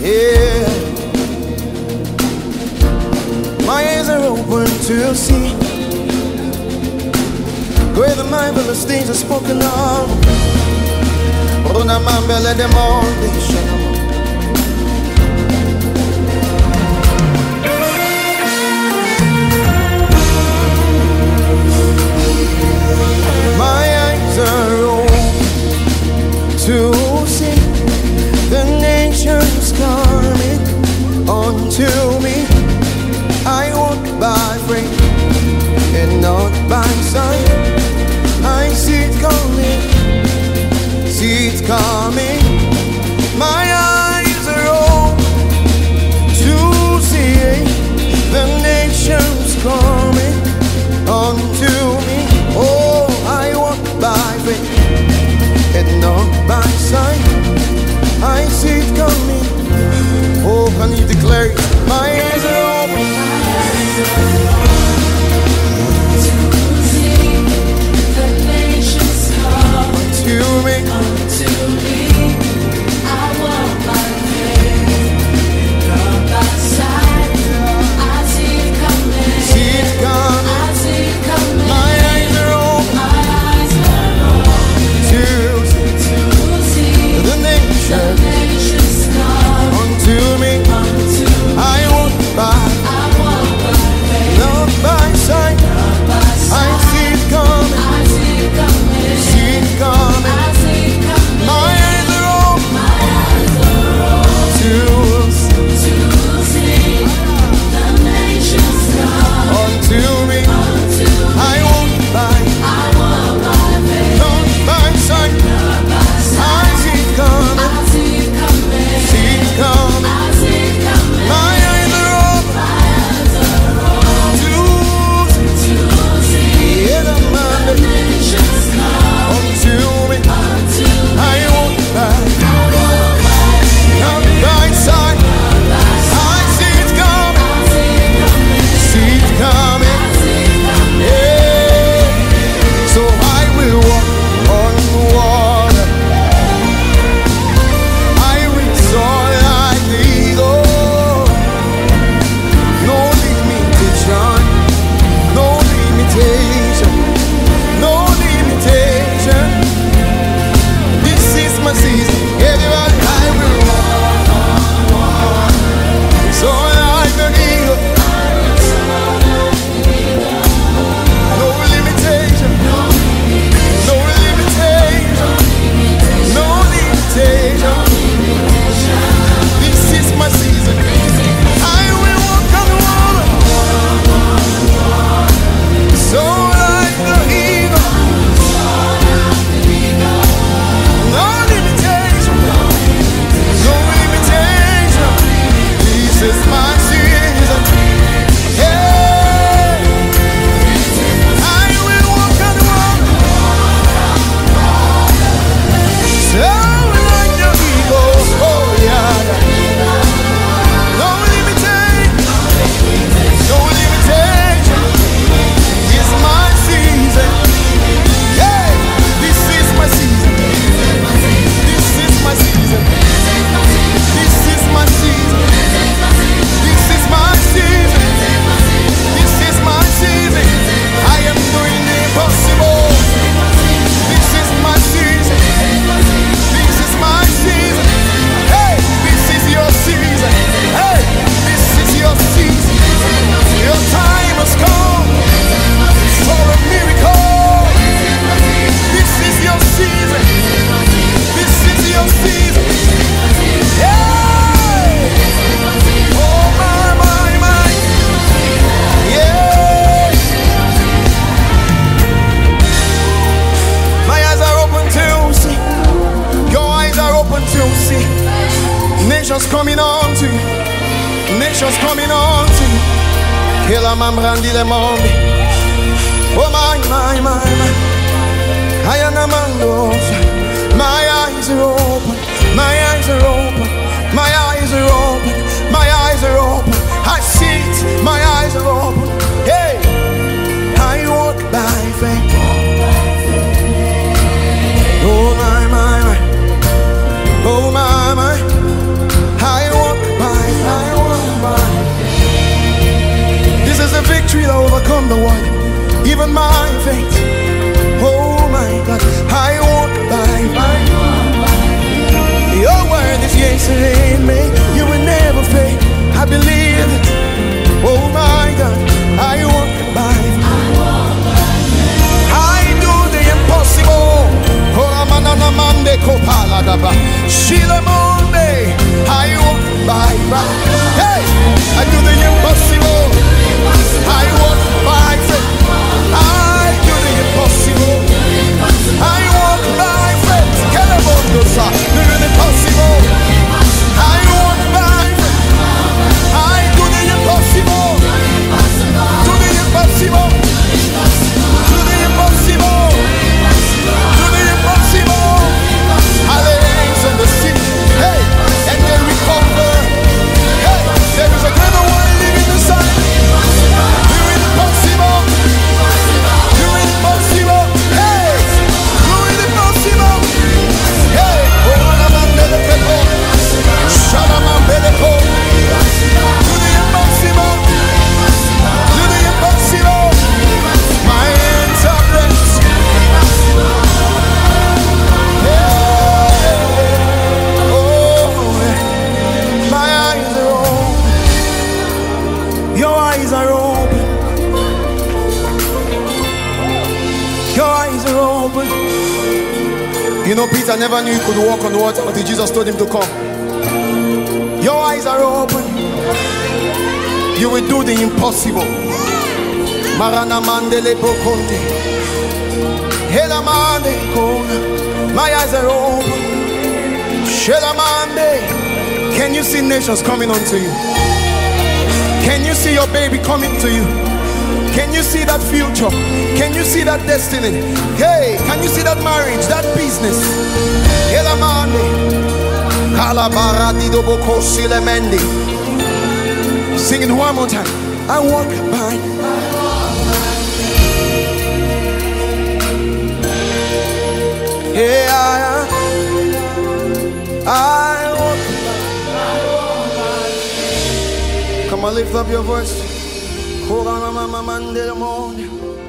Yeah, my eyes are open to see where the marvelous things are spoken of. On a man belly demolition. My eyes are open to see the nations coming unto me. I walk by faith and not by sight. I see it coming, see it coming. My eyes are open to see the nations coming unto me. Oh, I walk by faith and not by sight. I see it coming. Oh, can you declare it? My eyes are open to see the nations come unto me. I walk by faith, not by sight. I see it coming. See it coming. I see it coming. My eyes are open. My eyes are open to see the nations come unto me. I walk by faith, not by sight. not by I sight. see it coming. I see it coming. See it coming. I see it coming. My eyes are open My eyes are open to to see the nations come unto me. unto I me. walk by I walk by faith, not by sight. not by I sight. see it coming. I see it coming. See it coming. I see it coming. My eyes are open My eyes are open to to see hear the the man nations come unto me. unto me. I walk by I walk by faith, not by sight. not by sight. I see it coming. I see it coming. See it coming. I see it coming. Yeah. So I will walk on water. I will soar like the eagle. No limitation, no limitation, no limitation. This is my season. Everybody, I will walk on water. Soar like the eagle. No limitation, no limitation, no limitation. This is my season. I will walk on water. So like the eagle. No limitation, no limitation. This is my season. Yeah. I will walk on water. So like the eagle. Oh yeah. No limitation, no limitation. It's my season. Yeah. This is my season. This is my season. This is my season. This is my season. This is my season. I am doing the impossible. This is my season. This is my season. Hey, this is your season. Hey, this is your season. Your time has come for a miracle. This is your season. This is your season. Yeah. Oh my. Yeah. My eyes are open to see. Your eyes are open to see. Nations coming on to you. Nations coming on to you. Kela mambrandi le mombi. Oh my. I am a man. My eyes are open. My eyes are open. My eyes are open. My eyes are open. I see it. My eyes are open. Hey, I walk by faith. Oh my. Oh my. I walk what? Even my faith. Oh my God, I walk by faith. Your word is yes and amen. You will never fail. I believe it. Oh my God, I walk by faith. I do the impossible. Oh, Ramanana Mande Kopala Daba. Shila Monde. I walk by faith. Hey, I do the impossible. I walk by faith. I do the impossible. I walk by faith. Kelamondosa. Do the impossible. I walk by faith. I do the impossible. Do the impossible. Do the impossible. Do the impossible. Hallelujah on the sea. Hey, and then recover. Hey, there is a greater one living inside. Do it impossible. Do it impossible. Hey, do it impossible. Hey, Oranamandelekepo. Shalamambeleko. Do the impossible. Do the impossible. My hands are blessed. My eyes are open. Your eyes are open. Your eyes are open. You know, Peter never knew he could walk on the water until Jesus told him to come. Your eyes are open. You will do the impossible. Marana mandele bokonde. Hela mande kona. My eyes are open. Shela mande. Can you see nations coming unto you? Can you see your baby coming to you? Can you see that future? Can you see that destiny? Hey, can you see that marriage, that business? Hela mande. Kalabara dido boko silemendi. Sing it one more time. I walk by. Yeah, I walk by. Come on, lift up your voice. Hold on, mama, man,